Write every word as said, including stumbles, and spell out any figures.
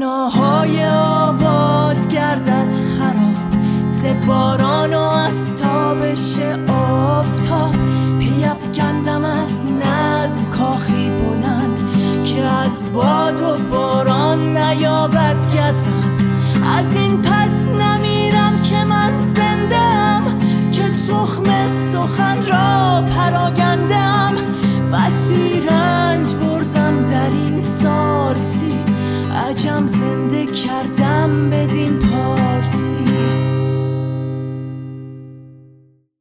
بناهای آباد گردد خراب، ز باران و از تابش آفتاب. پیفکندم از نظم کاخی بلند، که از باد و باران نیابد کس